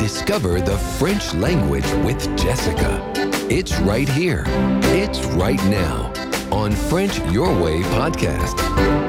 Discover the French language with Jessica. It's right here. It's right now on French Your Way podcast.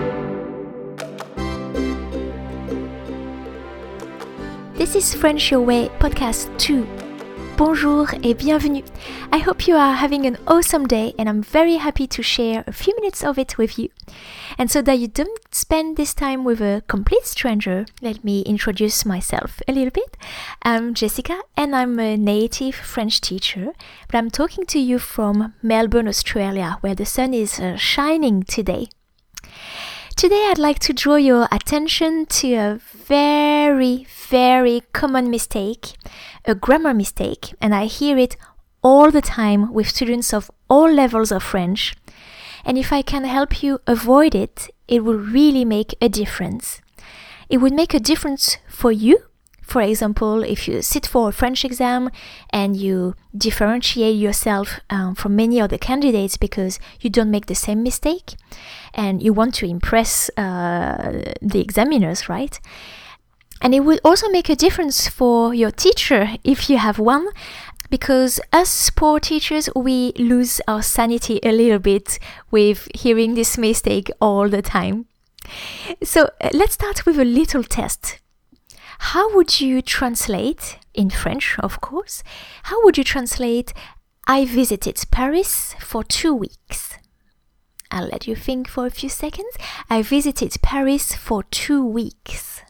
This is French Your Way podcast 2. Bonjour et bienvenue. I hope you are having an awesome day and I'm very happy to share a few minutes of it with you. And so that you don't spend this time with a complete stranger, let me introduce myself a little bit. I'm Jessica and I'm a native French teacher, but I'm talking to you from Melbourne, Australia, where the sun is shining today. Today I'd like to draw your attention to a very common mistake, a grammar mistake, and I hear it all the time with students of all levels of French. And if I can help you avoid it, it will really make a difference. It would make a difference for you. For example, if you sit for a French exam and you differentiate yourself from many other candidates because you don't make the same mistake and you want to impress the examiners, right? And it would also make a difference for your teacher if you have one, because us poor teachers, we lose our sanity a little bit with hearing this mistake all the time. So let's start with a little test. How would you translate, in French of course, how would you translate I visited Paris for 2 weeks? I'll let you think for a few seconds. I visited Paris for 2 weeks.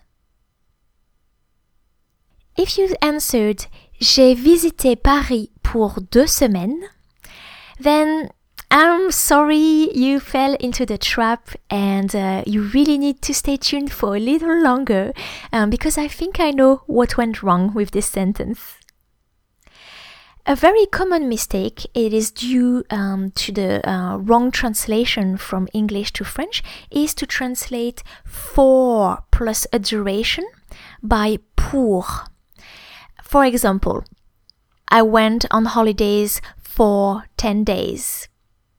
If you answered J'ai visité Paris pour 2 semaines, then I'm sorry you fell into the trap and you really need to stay tuned for a little longer because I think I know what went wrong with this sentence. A very common mistake, it is due to the wrong translation from English to French, is to translate for plus a duration by pour. For example, I went on holidays for 10 days.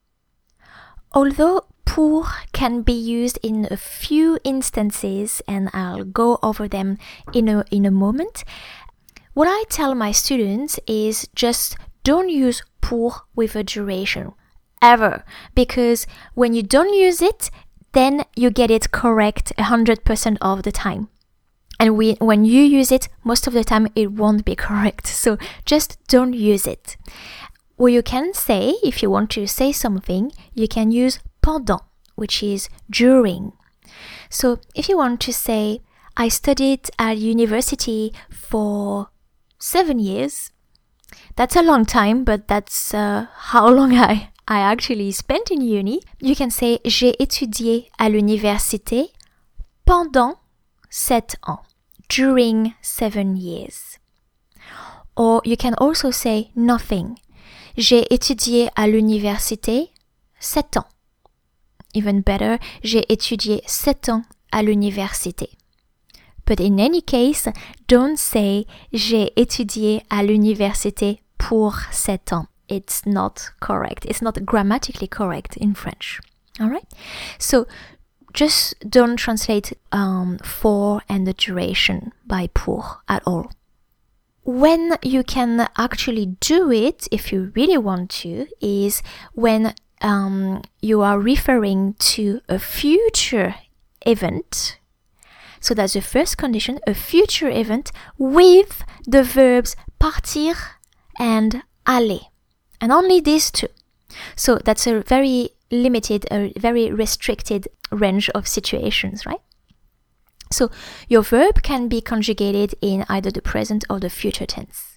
Although pour can be used in a few instances, and I'll go over them in a moment, what I tell my students is just don't use pour with a duration, ever, because when you don't use it, then you get it correct 100% of the time. And when you use it, most of the time it won't be correct, so just don't use it. Or you can say, if you want to say something, you can use pendant, which is during. So if you want to say, I studied at university for 7 years, that's a long time, but that's how long I actually spent in uni. You can say, j'ai étudié à l'université pendant 7 ans, during 7 years. Or you can also say nothing. J'ai étudié à l'université 7 ans. Even better, j'ai étudié 7 ans à l'université. But in any case, don't say j'ai étudié à l'université pour 7 ans. It's not correct. It's not grammatically correct in French. Alright? So just don't translate for and the duration by pour at all. When you can actually do it, if you really want to, is when you are referring to a future event. So that's the first condition, a future event with the verbs partir and aller. And only these two. So that's a very limited, a very restricted range of situations, right? So your verb can be conjugated in either the present or the future tense.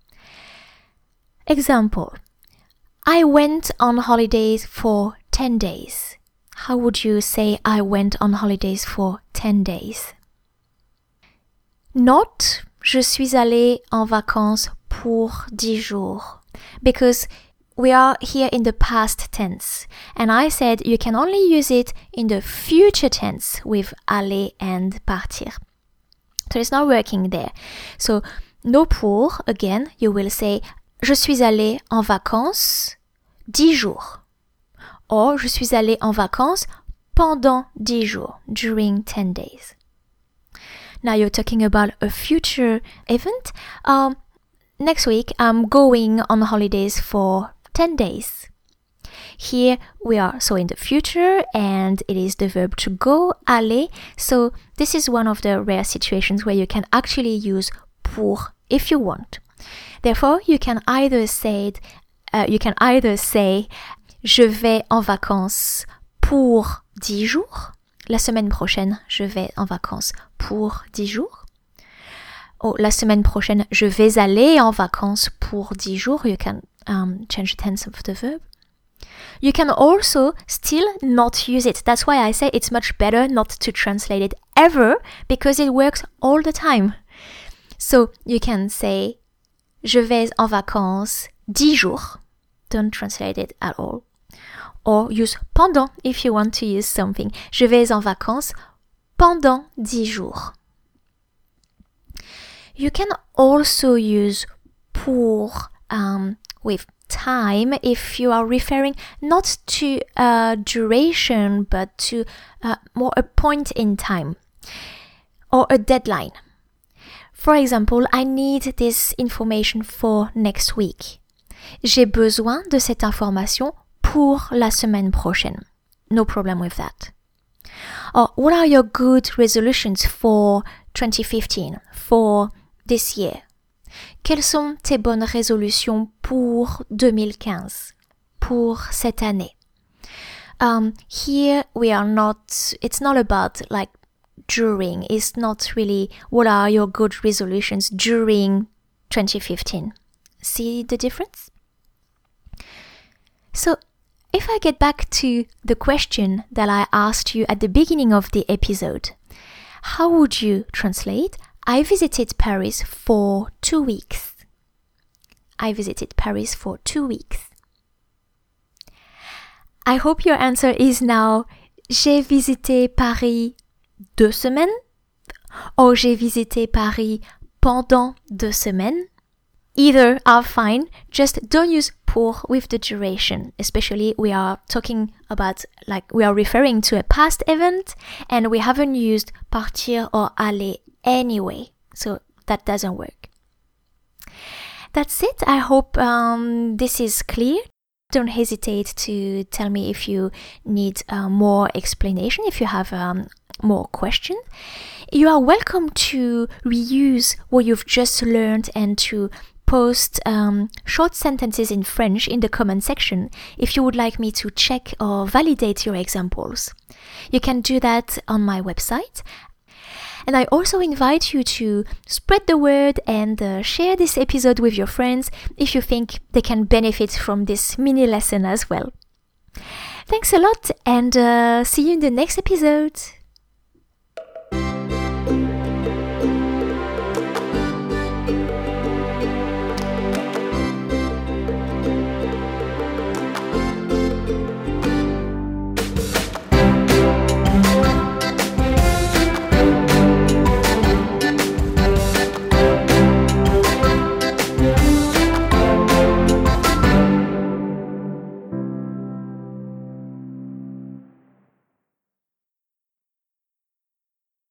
Example, I went on holidays for 10 days. How would you say I went on holidays for 10 days? Not je suis allé en vacances pour 10 jours. Because we are here in the past tense. And I said you can only use it in the future tense with aller and partir. So it's not working there. So no pour, again, you will say je suis allé en vacances 10 jours. Or je suis allé en vacances pendant 10 jours, during 10 days. Now you're talking about a future event. Next week, I'm going on holidays for 10 days. Here we are so in the future, and it is the verb to go, aller. So this is one of the rare situations where you can actually use pour if you want. Therefore, you can either say je vais en vacances pour 10 jours. La semaine prochaine, je vais en vacances pour 10 jours. Or la semaine prochaine, je vais aller en vacances pour 10 jours. You can change the tense of the verb. You can also still not use it. That's why I say it's much better not to translate it ever, because it works all the time. So you can say je vais en vacances 10 jours. Don't translate it at all. Or use pendant if you want to use something. Je vais en vacances pendant 10 jours. You can also use pour with time if you are referring not to duration but to more a point in time or a deadline. For example, I need this information for next week. J'ai besoin de cette information pour la semaine prochaine. No problem with that. Or what are your good resolutions for 2015, for this year? Quelles sont tes bonnes résolutions pour 2015, pour cette année? Here we are not, it's not about like during, it's not really what are your good resolutions during 2015. See the difference? So, if I get back to the question that I asked you at the beginning of the episode, how would you translate I visited Paris for 2 weeks? I visited Paris for 2 weeks. I hope your answer is now j'ai visité Paris 2 semaines or j'ai visité Paris pendant 2 semaines. Either are fine, just don't use pour with the duration, especially we are talking about, like we are referring to a past event and we haven't used partir or aller anyway, so that doesn't work. That's it. I hope this is clear. Don't hesitate to tell me if you need more explanation, if you have more questions. You are welcome to reuse what you've just learned and to post short sentences in French in the comment section if you would like me to check or validate your examples. You can do that on my website. And I also invite you to spread the word and share this episode with your friends if you think they can benefit from this mini lesson as well. Thanks a lot and see you in the next episode.